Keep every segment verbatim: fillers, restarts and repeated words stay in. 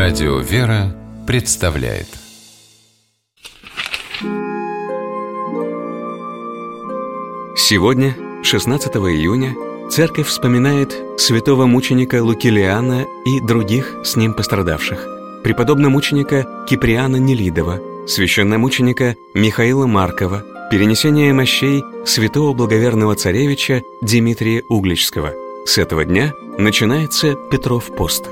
Радио «Вера» представляет. Сегодня, шестнадцатого июня, Церковь вспоминает святого мученика Лукилиана и других с ним пострадавших, преподобномученика Киприана Нелидова, священномученика Михаила Маркова, перенесение мощей святого благоверного царевича Дмитрия Угличского. С этого дня начинается Петров пост.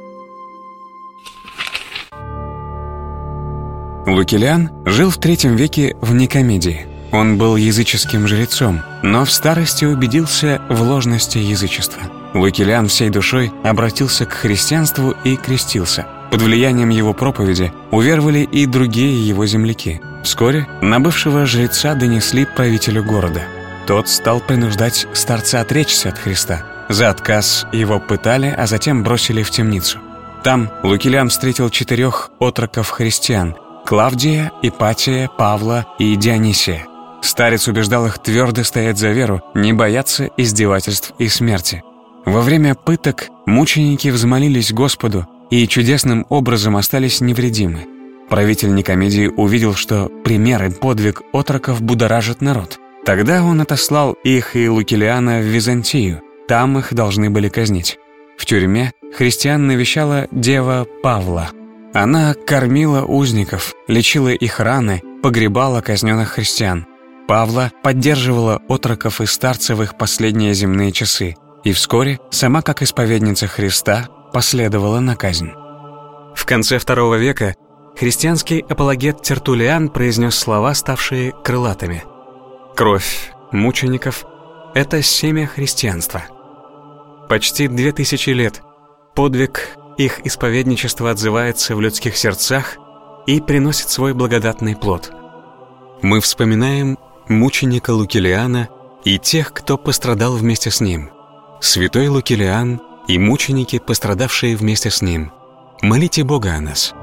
Лукилиан жил в третьем веке в Никомедии. Он был языческим жрецом, но в старости убедился в ложности язычества. Лукилиан всей душой обратился к христианству и крестился. Под влиянием его проповеди уверовали и другие его земляки. Вскоре на бывшего жреца донесли правителю города. Тот стал принуждать старца отречься от Христа. За отказ его пытали, а затем бросили в темницу. Там Лукилиан встретил четырех отроков-христиан – Клавдия, Ипатия, Павла и Дионисия. Старец убеждал их твердо стоять за веру, не бояться издевательств и смерти. Во время пыток мученики взмолились Господу и чудесным образом остались невредимы. Правитель Никомедии увидел, что пример и подвиг отроков будоражит народ. Тогда он отослал их и Лукилиана в Византию. Там их должны были казнить. В тюрьме христиан навещала дева Павла. Она кормила узников, лечила их раны, погребала казненных христиан. Павла поддерживала отроков и старцев в их последние земные часы, и вскоре, сама как исповедница Христа, последовала на казнь. В конце второго века христианский апологет Тертуллиан произнес слова, ставшие крылатыми. «Кровь мучеников – это семя христианства». Почти две тысячи лет подвиг их исповедничества отзывается в людских сердцах и приносит свой благодатный плод. Мы вспоминаем мученика Лукилиана и тех, кто пострадал вместе с ним. Святой Лукилиан и мученики, пострадавшие вместе с ним. Молите Бога о нас.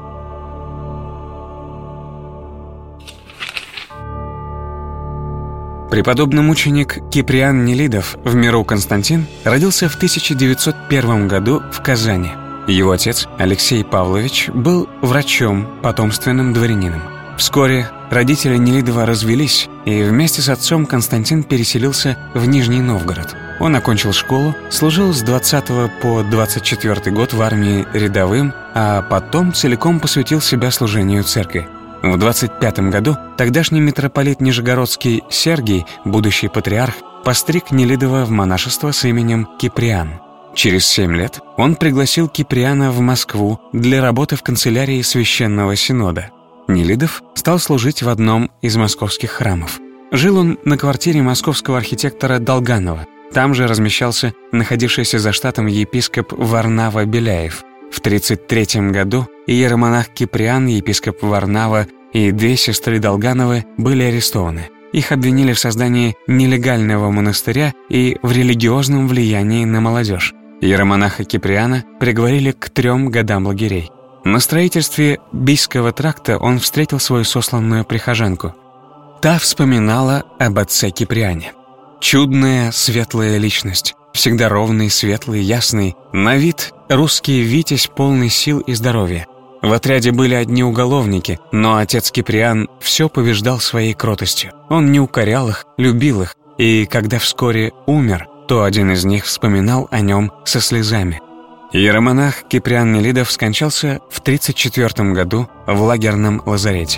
Преподобный-мученик Киприан Нелидов, в миру Константин, родился в тысяча девятьсот первом году в Казани. Его отец, Алексей Павлович, был врачом, потомственным дворянином. Вскоре родители Нелидова развелись, и вместе с отцом Константин переселился в Нижний Новгород. Он окончил школу, служил с двадцатого по двадцать четвёртый год в армии рядовым, а потом целиком посвятил себя служению церкви. В двадцать пятом году тогдашний митрополит Нижегородский Сергий, будущий патриарх, постриг Нелидова в монашество с именем Киприан. Через семь лет он пригласил Киприана в Москву для работы в канцелярии Священного Синода. Нелидов стал служить в одном из московских храмов. Жил он на квартире московского архитектора Долганова. Там же размещался находившийся за штатом епископ Варнава Беляев. В тридцать третьем году иеромонах Киприан, епископ Варнава и две сестры Долгановы были арестованы. Их обвинили в создании нелегального монастыря и в религиозном влиянии на молодежь. Иеромонаха Киприана приговорили к трем годам лагерей. На строительстве Бийского тракта он встретил свою сосланную прихожанку. Та вспоминала об отце Киприане. Чудная, светлая личность, всегда ровный, светлый, ясный, на вид русский витязь, полный сил и здоровья. В отряде были одни уголовники, но отец Киприан все побеждал своей кротостью. Он не укорял их, любил их, и когда вскоре умер, то один из них вспоминал о нем со слезами. Иеромонах Киприан Нелидов скончался в тридцать четвёртом году в лагерном лазарете.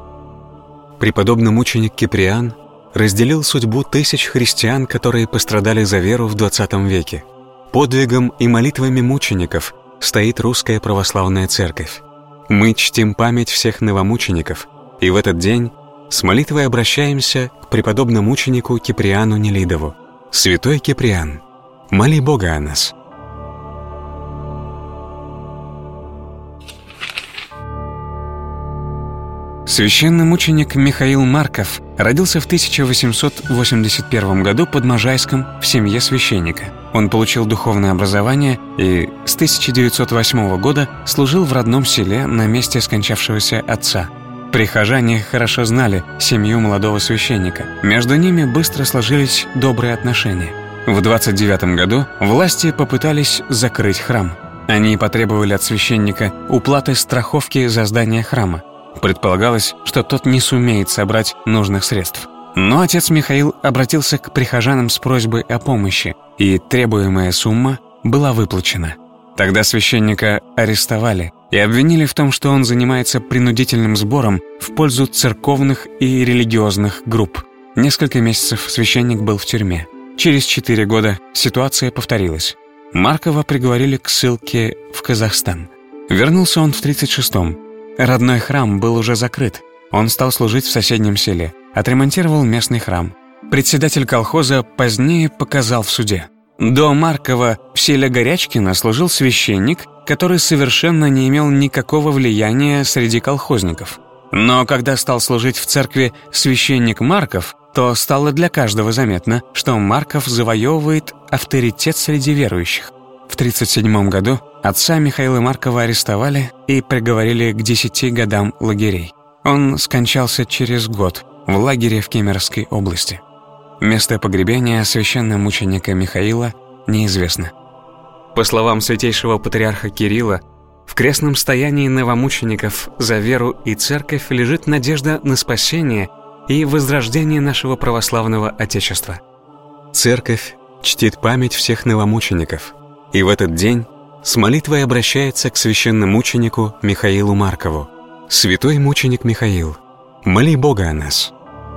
Преподобный мученик Киприан разделил судьбу тысяч христиан, которые пострадали за веру в двадцатом веке. Подвигом и молитвами мучеников стоит Русская Православная Церковь. Мы чтим память всех новомучеников, и в этот день с молитвой обращаемся к преподобному мученику Киприану Нелидову. Святой Киприан, моли Бога о нас. Священномученик Михаил Марков родился в тысяча восемьсот восемьдесят первом году под Можайском в семье священника. Он получил духовное образование и с тысяча девятьсот восьмого года служил в родном селе на месте скончавшегося отца. Прихожане хорошо знали семью молодого священника. Между ними быстро сложились добрые отношения. В двадцать девятом году власти попытались закрыть храм. Они потребовали от священника уплаты страховки за здание храма. Предполагалось, что тот не сумеет собрать нужных средств. Но отец Михаил обратился к прихожанам с просьбой о помощи, и требуемая сумма была выплачена. Тогда священника арестовали и обвинили в том, что он занимается принудительным сбором в пользу церковных и религиозных групп. Несколько месяцев священник был в тюрьме. Через четыре года ситуация повторилась. Маркова приговорили к ссылке в Казахстан. Вернулся он в тридцать шестом. Родной храм был уже закрыт. Он стал служить в соседнем селе, отремонтировал местный храм. Председатель колхоза позднее показал в суде: до Маркова в селе Горячкино служил священник, который совершенно не имел никакого влияния среди колхозников. Но когда стал служить в церкви священник Марков, то стало для каждого заметно, что Марков завоевывает авторитет среди верующих. В тридцать седьмом году отца Михаила Маркова арестовали и приговорили к десяти годам лагерей. Он скончался через год в лагере в Кемеровской области. Место погребения священномученика Михаила неизвестно. По словам святейшего патриарха Кирилла, в крестном стоянии новомучеников за веру и церковь лежит надежда на спасение и возрождение нашего православного Отечества. Церковь чтит память всех новомучеников, и в этот день с молитвой обращается к священномученику Михаилу Маркову: «Святой мученик Михаил, моли Бога о нас».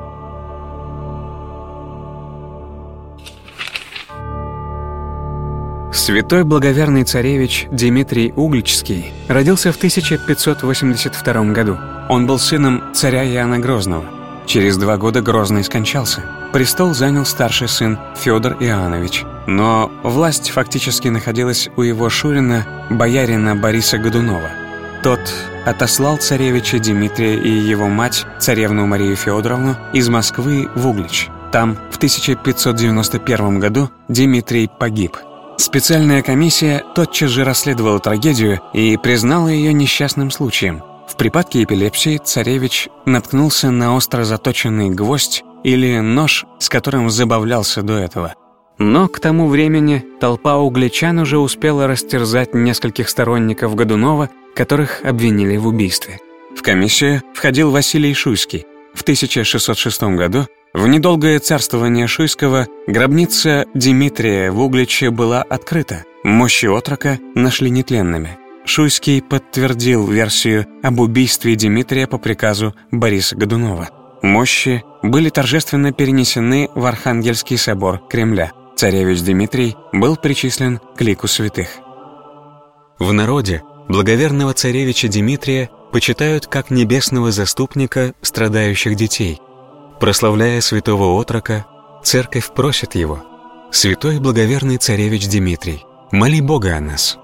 Святой благоверный царевич Дмитрий Угличский родился в тысяча пятьсот восемьдесят втором году. Он был сыном царя Иоанна Грозного. Через два года Грозный скончался. Престол занял старший сын Федор Иоаннович, но власть фактически находилась у его шурина, боярина Бориса Годунова. Тот отослал царевича Дмитрия и его мать, царевну Марию Федоровну, из Москвы в Углич. Там в тысяча пятьсот девяносто первом году Дмитрий погиб. Специальная комиссия тотчас же расследовала трагедию и признала ее несчастным случаем. В припадке эпилепсии царевич наткнулся на остро заточенный гвоздь или нож, с которым забавлялся до этого. Но к тому времени толпа угличан уже успела растерзать нескольких сторонников Годунова, которых обвинили в убийстве. В комиссию входил Василий Шуйский. В тысяча шестьсот шестом году, в недолгое царствование Шуйского, гробница Дмитрия в Угличе была открыта. Мощи отрока нашли нетленными. Шуйский подтвердил версию об убийстве Дмитрия по приказу Бориса Годунова. Мощи были торжественно перенесены в Архангельский собор Кремля. Царевич Дмитрий был причислен к лику святых. В народе благоверного царевича Дмитрия почитают как небесного заступника страдающих детей. Прославляя святого отрока, церковь просит его: «Святой благоверный царевич Дмитрий, моли Бога о нас».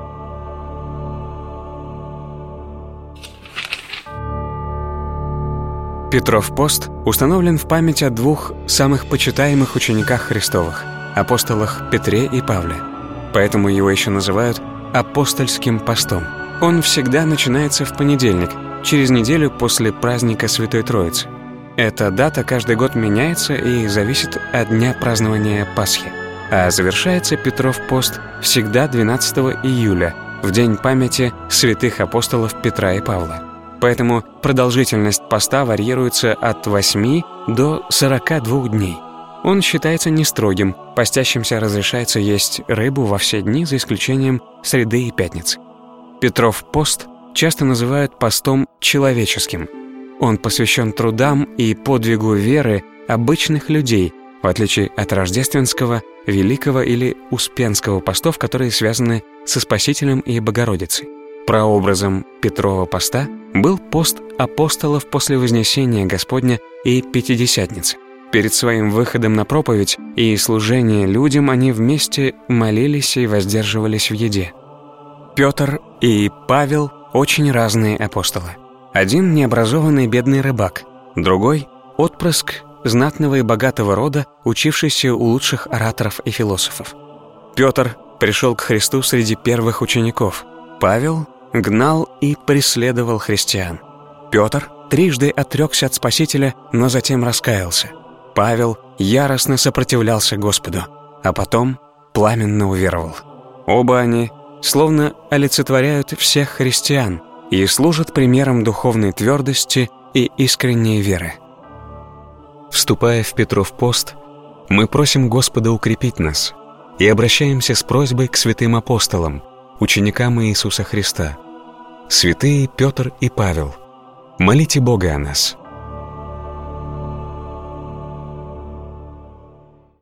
Петров пост установлен в память о двух самых почитаемых учениках Христовых – апостолах Петре и Павле. Поэтому его еще называют апостольским постом. Он всегда начинается в понедельник, через неделю после праздника Святой Троицы. Эта дата каждый год меняется и зависит от дня празднования Пасхи. А завершается Петров пост всегда двенадцатого июля, в день памяти святых апостолов Петра и Павла. Поэтому продолжительность поста варьируется от восьми до сорока двух дней. Он считается нестрогим, постящимся разрешается есть рыбу во все дни, за исключением среды и пятницы. Петров пост часто называют постом человеческим. Он посвящен трудам и подвигу веры обычных людей, в отличие от рождественского, великого или успенского постов, которые связаны со Спасителем и Богородицей. Прообразом Петрова поста был пост апостолов после Вознесения Господня и Пятидесятницы. Перед своим выходом на проповедь и служение людям они вместе молились и воздерживались в еде. Петр и Павел – очень разные апостолы. Один – необразованный бедный рыбак, другой – отпрыск знатного и богатого рода, учившийся у лучших ораторов и философов. Петр пришел к Христу среди первых учеников. Павел гнал и преследовал христиан. Петр трижды отрекся от Спасителя, но затем раскаялся. Павел яростно сопротивлялся Господу, а потом пламенно уверовал. Оба они словно олицетворяют всех христиан и служат примером духовной твердости и искренней веры. Вступая в Петров пост, мы просим Господа укрепить нас и обращаемся с просьбой к святым апостолам, ученикам Иисуса Христа. Святые Петр и Павел, молите Бога о нас.